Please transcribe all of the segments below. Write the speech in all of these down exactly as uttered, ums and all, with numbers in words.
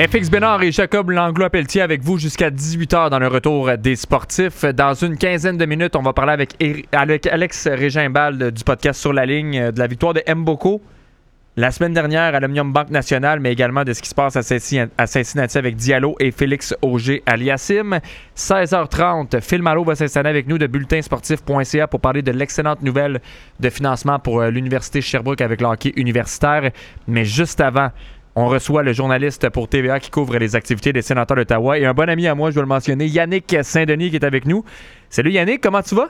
F X Bénard et Jacob Langlois-Pelletier avec vous jusqu'à dix-huit heures dans le retour des sportifs. Dans une quinzaine de minutes, on va parler avec, Eri- avec Alex Régimbald du podcast Sur la ligne de la victoire de Mboko la semaine dernière à l'Omnium Banque Nationale, mais également de ce qui se passe à Cincinnati avec Diallo et Félix Auger-Aliassime. seize heures trente, Phil Malo va s'installer avec nous de bulletinsportif point c a pour parler de l'excellente nouvelle de financement pour l'Université Sherbrooke avec le hockey universitaire. Mais juste avant, on reçoit le journaliste pour T V A qui couvre les activités des sénateurs d'Ottawa et un bon ami à moi, je dois le mentionner, Yannick Saint-Denis qui est avec nous. Salut Yannick, comment tu vas?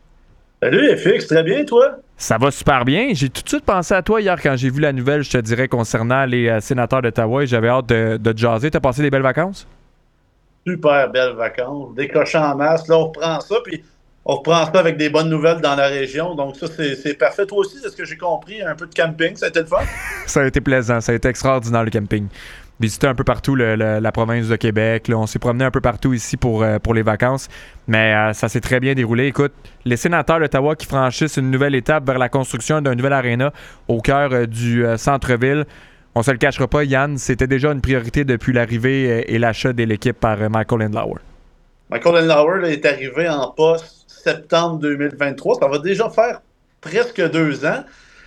Salut F X, très bien toi? Ça va super bien. J'ai tout de suite pensé à toi hier quand j'ai vu la nouvelle, je te dirais, concernant les euh, sénateurs d'Ottawa et j'avais hâte de, de te jaser. T'as passé des belles vacances? Super belles vacances, décochant en masse. Là, on reprend ça, puis on reprend ça avec des bonnes nouvelles dans la région. Donc ça, c'est, c'est parfait. Toi aussi, c'est ce que j'ai compris, un peu de camping, ça a été le fun? Ça a été plaisant, ça a été extraordinaire le camping. Visiter un peu partout le, le, la province de Québec. Là, on s'est promené un peu partout ici pour, euh, pour les vacances, mais euh, ça s'est très bien déroulé. Écoute, les sénateurs d'Ottawa qui franchissent une nouvelle étape vers la construction d'un nouvel aréna au cœur euh, du euh, centre-ville. On se le cachera pas, Yann, c'était déjà une priorité depuis l'arrivée euh, et l'achat de l'équipe par euh, Michael Andlauer. Michael Andlauer là, est arrivé en poste septembre deux mille vingt-trois. Ça va déjà faire presque deux ans.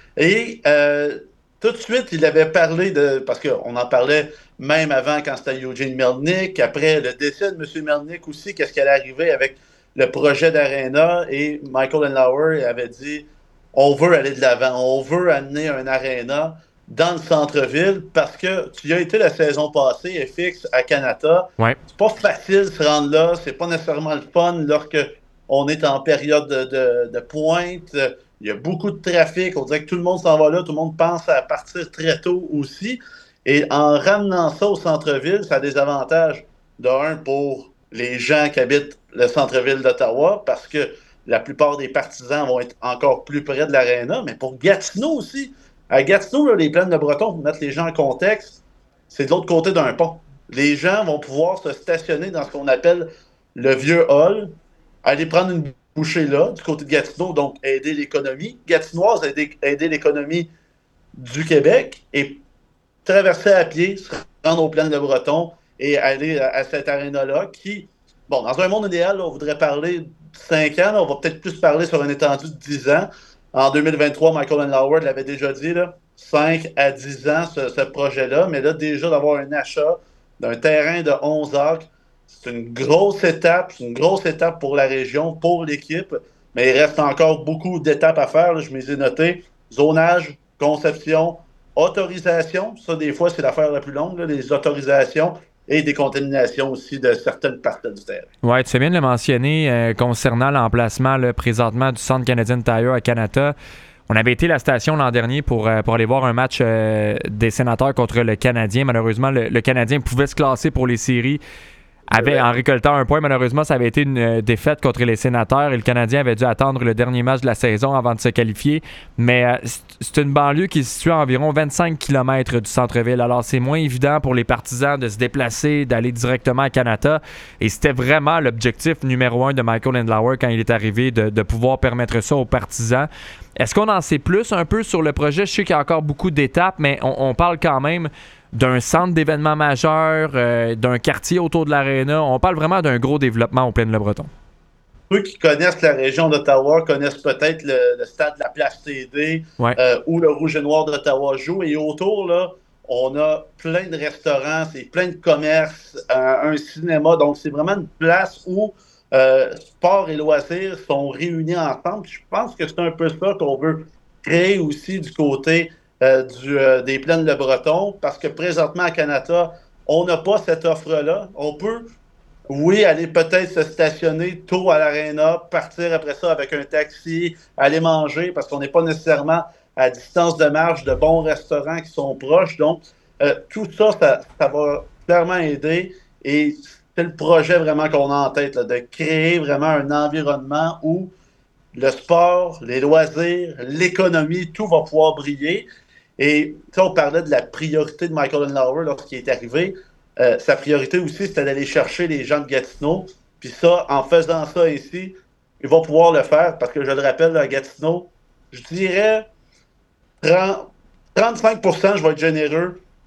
Et euh, tout de suite, il avait parlé de... Parce qu'on en parlait même avant quand c'était Eugene Melnyk. Après le décès de M. Melnyk aussi, qu'est-ce qui allait arriver avec le projet d'Arena. Et Michael Andlauer avait dit, on veut aller de l'avant. On veut amener un Arena dans le centre-ville parce que tu y as été la saison passée, F X, à Canada. Ouais. C'est pas facile de se rendre là. C'est pas nécessairement le fun lorsque on est en période de, de, de pointe. Il y a beaucoup de trafic. On dirait que tout le monde s'en va là. Tout le monde pense à partir très tôt aussi. Et en ramenant ça au centre-ville, ça a des avantages. D'un, pour les gens qui habitent le centre-ville d'Ottawa, parce que la plupart des partisans vont être encore plus près de l'aréna. Mais pour Gatineau aussi. À Gatineau, là, les plaines de Breton, pour mettre les gens en contexte, c'est de l'autre côté d'un pont. Les gens vont pouvoir se stationner dans ce qu'on appelle le vieux hall, aller prendre une bouchée là, du côté de Gatineau, donc aider l'économie gatinoise, aider, aider l'économie du Québec, et traverser à pied, se rendre aux plaines de Breton et aller à, à cette aréna-là qui, bon, dans un monde idéal, là, on voudrait parler de cinq ans, là, on va peut-être plus parler sur une étendue de dix ans. En deux mille vingt-trois, Michael Andlauer l'avait déjà dit, là, cinq à dix ans, ce, ce projet-là. Mais là, déjà d'avoir un achat d'un terrain de onze acres, c'est une grosse étape. C'est une grosse étape pour la région, pour l'équipe. Mais il reste encore beaucoup d'étapes à faire. Là, je me les ai notées. Zonage, conception, autorisation. Ça, des fois, c'est l'affaire la plus longue, là, les autorisations. Et des contaminations aussi de certaines parties du terrain. Oui, tu sais bien de le mentionner euh, concernant l'emplacement là, présentement du Centre Canadian Tire à Canada. On avait été à la station l'an dernier pour, euh, pour aller voir un match euh, des sénateurs contre le Canadien. Malheureusement, le, le Canadien pouvait se classer pour les séries avait, en récoltant un point. Malheureusement, ça avait été une euh, défaite contre les sénateurs et le Canadien avait dû attendre le dernier match de la saison avant de se qualifier. Mais euh, c'est une banlieue qui est située à environ vingt-cinq kilomètres du centre-ville. Alors, c'est moins évident pour les partisans de se déplacer, d'aller directement à Canada. Et c'était vraiment l'objectif numéro un de Michael Andlauer quand il est arrivé, de, de pouvoir permettre ça aux partisans. Est-ce qu'on en sait plus un peu sur le projet? Je sais qu'il y a encore beaucoup d'étapes, mais on, on parle quand même d'un centre d'événements majeurs, euh, d'un quartier autour de l'aréna. On parle vraiment d'un gros développement au Plaine-le-Breton. Ceux qui connaissent la région d'Ottawa connaissent peut-être le, le stade de la Place T D, ouais. euh, où le Rouge et Noir d'Ottawa joue. Et autour, là, on a plein de restaurants, c'est plein de commerces, un, un cinéma. Donc, c'est vraiment une place où euh, sport et loisirs sont réunis ensemble. Je pense que c'est un peu ça qu'on veut créer aussi du côté euh, du, euh, des Plaines-le-Breton, parce que présentement à Canada, on n'a pas cette offre-là. On peut, oui, aller peut-être se stationner tôt à l'aréna, partir après ça avec un taxi, aller manger, parce qu'on n'est pas nécessairement à distance de marche de bons restaurants qui sont proches. Donc, euh, tout ça, ça, ça va clairement aider. Et c'est le projet vraiment qu'on a en tête, là, de créer vraiment un environnement où le sport, les loisirs, l'économie, tout va pouvoir briller. Et on parlait de la priorité de Michael Andlauer lorsqu'il est arrivé. Euh, sa priorité aussi, c'était d'aller chercher les gens de Gatineau. Puis ça, en faisant ça ici, il va pouvoir le faire parce que, je le rappelle, à Gatineau, je dirais trente, trente-cinq pour cent, je vais être généreux,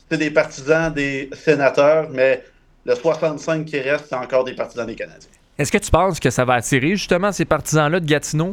c'est des partisans des Sénateurs, mais le soixante-cinq qui reste, c'est encore des partisans des Canadiens. Est-ce que tu penses que ça va attirer justement ces partisans-là de Gatineau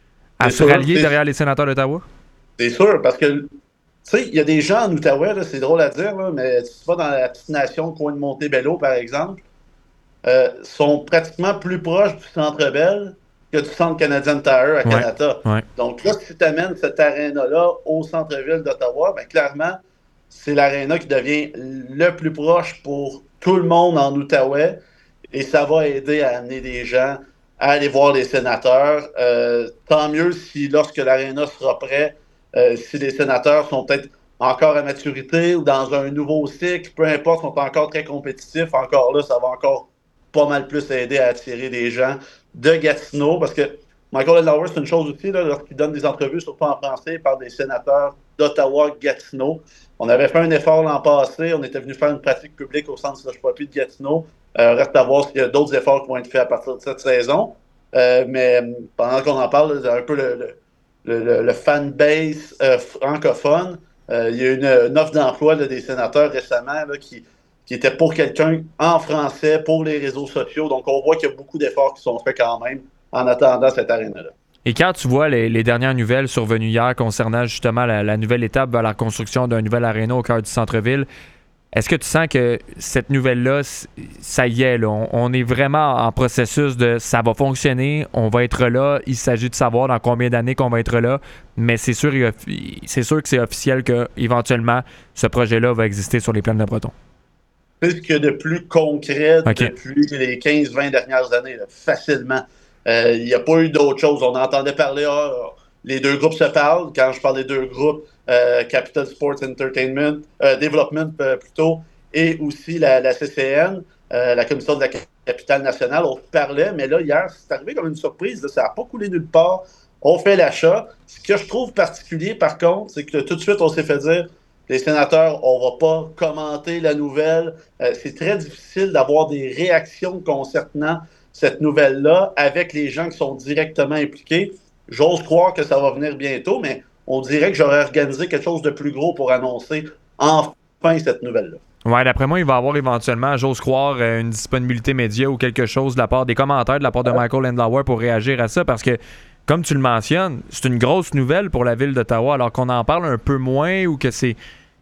à C'est se sûr, rallier c'est- derrière les Sénateurs d'Ottawa? C'est sûr, parce que, tu sais, il y a des gens en Outaouais, là, c'est drôle à dire, là, mais si tu vas dans la petite nation coin de Montebello, par exemple, euh, sont pratiquement plus proches du Centre Bell que du Centre Canadian Tire à Ouais, Canada. ouais. Donc là, si tu amènes cette aréna-là au centre-ville d'Ottawa, ben, clairement, c'est l'aréna qui devient le plus proche pour tout le monde en Outaouais et ça va aider à amener des gens à aller voir les sénateurs. Euh, tant mieux si, lorsque l'aréna sera prêt, euh, si les sénateurs sont peut-être encore à maturité ou dans un nouveau cycle, peu importe, sont encore très compétitifs, encore là, ça va encore pas mal plus aider à attirer des gens de Gatineau, parce que Michael Landauer, c'est une chose aussi, là, lorsqu'il donne des entrevues, surtout en français, par des sénateurs d'Ottawa-Gatineau. On avait fait un effort l'an passé, on était venu faire une pratique publique au centre Slush Poppy de Gatineau. Euh, reste à voir s'il y a d'autres efforts qui vont être faits à partir de cette saison. Euh, mais pendant qu'on en parle, c'est un peu le, le, le, le fanbase euh, francophone. Euh, il y a eu une, une offre d'emploi là, des sénateurs récemment là, qui, qui était pour quelqu'un en français, pour les réseaux sociaux. Donc, on voit qu'il y a beaucoup d'efforts qui sont faits quand même en attendant cette aréna-là. Et quand tu vois les, les dernières nouvelles survenues hier concernant justement la, la nouvelle étape vers la construction d'un nouvel aréna au cœur du centre-ville, est-ce que tu sens que cette nouvelle-là, ça y est, là, on, on est vraiment en processus de ça va fonctionner, on va être là, il s'agit de savoir dans combien d'années qu'on va être là, mais c'est sûr, c'est sûr que c'est officiel qu'éventuellement, ce projet-là va exister sur les plaines de Breton. C'est ce qu'il y a de plus concret okay. depuis les quinze vingt dernières années, là, facilement. Euh, il n'y a pas eu d'autre chose. On entendait parler, ah, les deux groupes se parlent. Quand je parle des deux groupes, euh, Capital Sports Entertainment, euh, Development euh, plutôt, et aussi la, la C C N, euh, la Commission de la capitale nationale, on parlait, mais là, hier, c'est arrivé comme une surprise. Là, ça n'a pas coulé nulle part. On fait l'achat. Ce que je trouve particulier, par contre, c'est que tout de suite, on s'est fait dire, les sénateurs, on ne va pas commenter la nouvelle. Euh, c'est très difficile d'avoir des réactions concernant cette nouvelle-là avec les gens qui sont directement impliqués. J'ose croire que ça va venir bientôt, mais on dirait que j'aurais organisé quelque chose de plus gros pour annoncer enfin cette nouvelle-là. Ouais, d'après moi, il va y avoir éventuellement, j'ose croire, une disponibilité média ou quelque chose de la part des commentaires de la part de Michael Landauer pour réagir à ça, parce que, comme tu le mentionnes, c'est une grosse nouvelle pour la ville d'Ottawa, alors qu'on en parle un peu moins ou que c'est...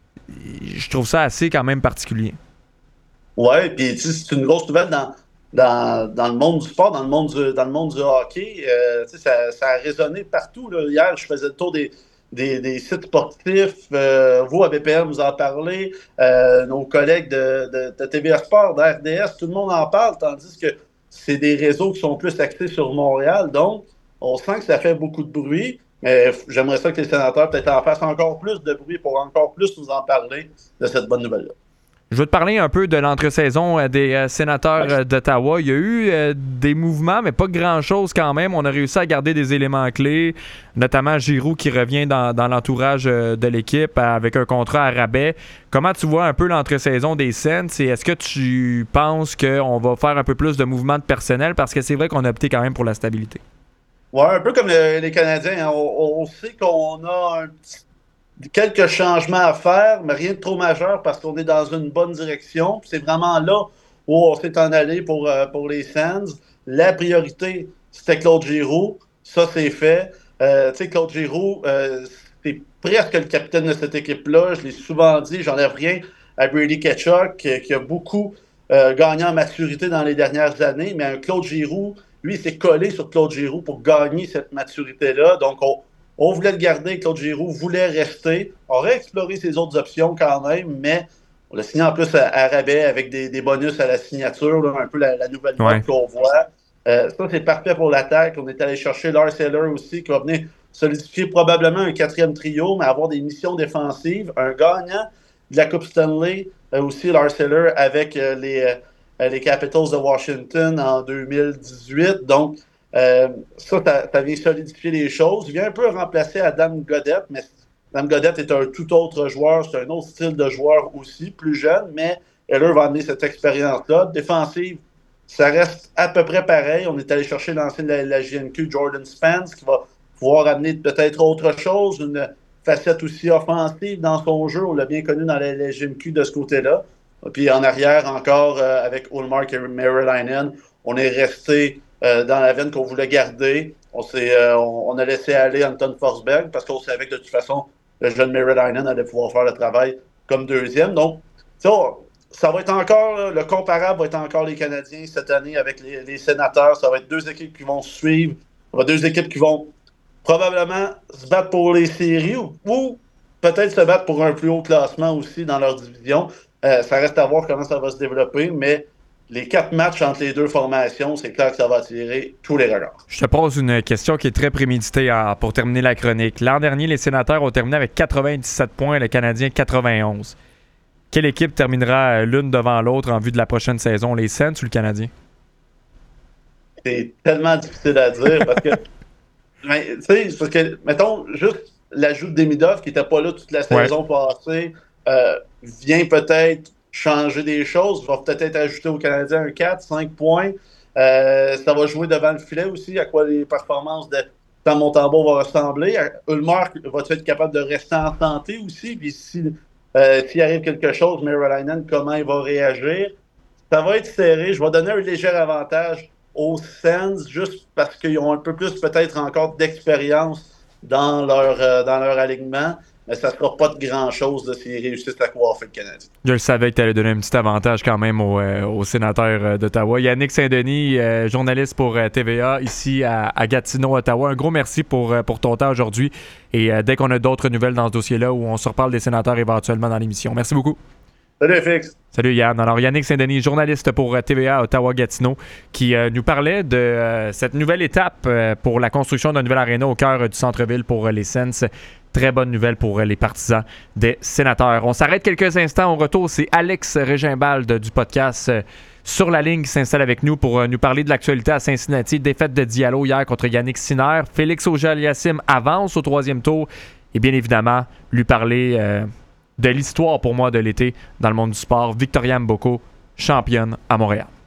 Je trouve ça assez quand même particulier. Ouais, puis c'est une grosse nouvelle dans... Dans, dans le monde du sport, dans le monde du, dans le monde du hockey. Euh, ça, ça a résonné partout. Là. Hier, je faisais le tour des, des, des sites sportifs. Euh, vous, à B P M, vous en parlez. Euh, nos collègues de, de, de T V A Sport, de R D S, tout le monde en parle, tandis que c'est des réseaux qui sont plus axés sur Montréal. Donc, on sent que ça fait beaucoup de bruit. Mais j'aimerais ça que les sénateurs peut-être en fassent encore plus de bruit pour encore plus nous en parler de cette bonne nouvelle-là. Je veux te parler un peu de l'entre-saison des euh, sénateurs euh, d'Ottawa. Il y a eu euh, des mouvements, mais pas grand-chose quand même. On a réussi à garder des éléments clés, notamment Giroux qui revient dans, dans l'entourage euh, de l'équipe avec un contrat à rabais. Comment tu vois un peu l'entre-saison des Sens? Et est-ce que tu penses qu'on va faire un peu plus de mouvements de personnel? Parce que c'est vrai qu'on a opté quand même pour la stabilité. Oui, un peu comme le, les Canadiens. Hein. On, on sait qu'on a un petit quelques changements à faire, mais rien de trop majeur parce qu'on est dans une bonne direction. C'est vraiment là où on s'est en allé pour, euh, pour les Sens. La priorité, c'était Claude Giroux. Ça, c'est fait. Euh, tu sais, Claude Giroux, euh, c'est presque le capitaine de cette équipe-là. Je l'ai souvent dit, j'enlève rien à Brady Tkachuk, qui, qui a beaucoup euh, gagné en maturité dans les dernières années. Mais un Claude Giroux, lui, il s'est collé sur Claude Giroux pour gagner cette maturité-là. Donc, on On voulait le garder, Claude Giroux voulait rester. On aurait exploré ses autres options quand même, mais on l'a signé en plus à, à rabais avec des, des bonus à la signature, là, un peu la, la nouvelle note ouais. qu'on voit. Euh, ça, c'est parfait pour l'attaque. On est allé chercher Lars Eller aussi, qui va venir solidifier probablement un quatrième trio, mais avoir des missions défensives. Un gagnant de la Coupe Stanley, euh, aussi Lars Eller, avec euh, les, euh, les Capitals de Washington en deux mille dix-huit. Donc, Euh, ça, ça vient solidifier les choses. Il vient un peu remplacer Adam Gaudette, mais Adam Gaudette est un tout autre joueur. C'est un autre style de joueur aussi, plus jeune, mais Eller va amener cette expérience-là. Défensive, ça reste à peu près pareil. On est allé chercher l'ancien de la, la G N Q, Jordan Spence, qui va pouvoir amener peut-être autre chose, une, facette aussi offensive dans son jeu. On l'a bien connu dans la L G M Q de ce côté-là. Puis en arrière, encore euh, avec Ullmark et Meriläinen, on est resté euh, dans la veine qu'on voulait garder. On, s'est, euh, on, on a laissé aller Anton Forsberg parce qu'on savait que de toute façon, le jeune Meriläinen allait pouvoir faire le travail comme deuxième. Donc, ça, ça va être encore, le comparable va être encore les Canadiens cette année avec les, les Sénateurs. Ça va être deux équipes qui vont suivre. Ça va être deux équipes qui vont probablement se battre pour les séries ou, ou peut-être se battre pour un plus haut classement aussi dans leur division. Euh, ça reste à voir comment ça va se développer, mais les quatre matchs entre les deux formations, c'est clair que ça va attirer tous les regards. Je te pose une question qui est très préméditée à, pour terminer la chronique. L'an dernier, les Sénateurs ont terminé avec quatre-vingt-dix-sept points, le Canadien quatre-vingt-onze. Quelle équipe terminera l'une devant l'autre en vue de la prochaine saison, les Sens ou le Canadien? C'est tellement difficile à dire parce que, mais, tu sais, parce que, mettons, juste l'ajout de Demidov qui n'était pas là toute la saison ouais. passée, euh, vient peut-être changer des choses, va peut-être ajouter au Canadien un quatre, cinq points. Euh, ça va jouer devant le filet aussi, à quoi les performances de Sam Montembeault vont ressembler. Ullmark va-t-il être capable de rester en santé aussi? Puis si, euh, s'il arrive quelque chose, Meriläinen, comment il va réagir? Ça va être serré. Je vais donner un léger avantage aux Sens juste parce qu'ils ont un peu plus peut-être encore d'expérience dans leur, euh, dans leur alignement. Mais ça ne sera pas de grand-chose de s'ils réussissent à coiffer le Canadien. Je le savais que tu allais donner un petit avantage quand même aux, euh, aux sénateurs euh, d'Ottawa. Yannick Saint-Denis, euh, journaliste pour euh, T V A ici à, à Gatineau, Ottawa. Un gros merci pour, euh, pour ton temps aujourd'hui. Et euh, dès qu'on a d'autres nouvelles dans ce dossier-là où on se reparle des sénateurs éventuellement dans l'émission. Merci beaucoup. Salut Fix. Salut Yann. Alors Yannick Saint-Denis, journaliste pour T V A Ottawa-Gatineau, qui euh, nous parlait de euh, cette nouvelle étape euh, pour la construction d'un nouvel aréna au cœur euh, du centre-ville pour euh, les Sens. Très bonne nouvelle pour euh, les partisans des Sénateurs. On s'arrête quelques instants. Au retour, c'est Alex Régimbald du podcast euh, Sur la ligne qui s'installe avec nous pour euh, nous parler de l'actualité à Cincinnati. Défaite de Diallo hier contre Yannick Sinner. Félix Auger-Aliassime avance au troisième tour. Et bien évidemment, lui parler... Euh, de l'histoire pour moi de l'été dans le monde du sport. Victoria Mboko, championne à Montréal.